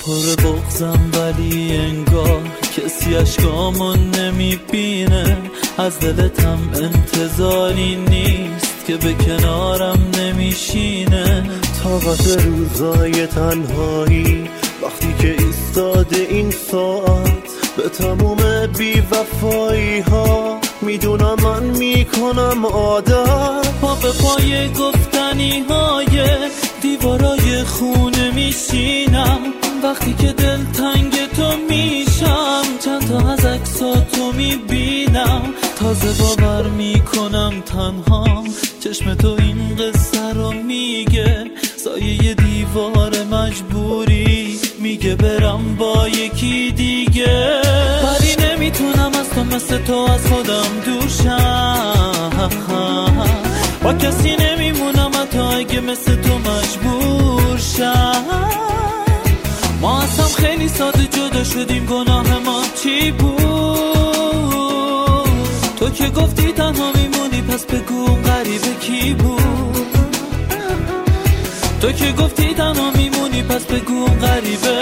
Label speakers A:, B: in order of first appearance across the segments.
A: پر بغضم ولی انگار کسی اشکامو نمیبینه. از دلتم انتظاری نیست که به کنارم نمیشینه.
B: طاقت روزای تنهایی وقتی که ایستاده این ساعت به تموم بی‌وفایی ها میدونم من میکنم عادت.
A: پا به پای گفتنی های دیوارای خونه میشینم. وقتی که دل تنگ تو میشم چند تا از عکساتو میبینم. تازه باور میکنم تنها چشم تو این قصه رو میگه. سایه دیوار مجبوری میگه برم با یکی دیگه. ولی نمیتونم از تو مثل تو از خودم دور شم. با کسی نمیمونم حتی اگه مثل تو مجبور شم. ما از هم خیلی ساده جدا شدیم، گناه ما چی بود؟ تو که گفتی تنها میمونی پس بگو اون غریبه کی بود؟ تو که گفتی تنها میمونی پس بگو اون غریبه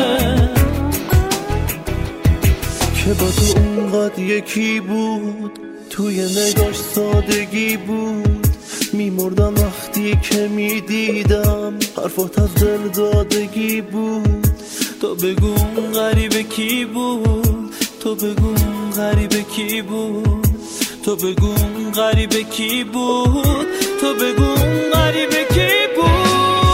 B: که با تو اونقدر یکی بود. توی نگاش سادگی بود. میمردم وقتی که میدیدم حرفات از دل دادگی بود.
A: تو بگو اون غریبه کی بود؟ تو بگو اون غریبه کی بود؟ تو بگو اون غریبه کی بود؟ تو بگو اون غریبه کی بود؟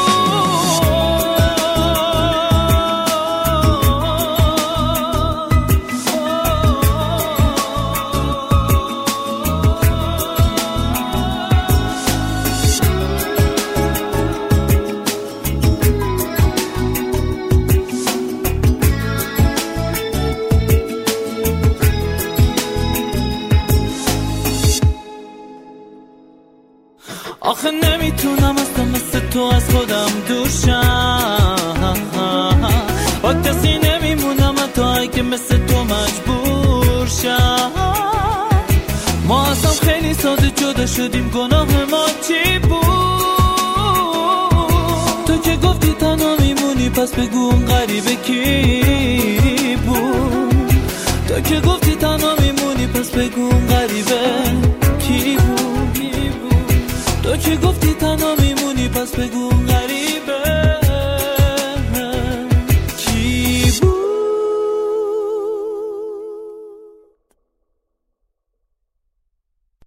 A: آخه نمیتونم اصلا مثل تو از خودم دور شم. با کسی نمیمونم حتی اگه مثل تو مجبور شم. ما اصلا خیلی ساده جدا شدیم، گناه ما چی بود؟ تو که گفتی تنها میمونی پس بگو اون غریبه کی بود؟ تو که گفتی تنها میمونی پس بگو اون غریبه کی بود؟ تو که گفتی تنها میمونی پس بگو اون غریبه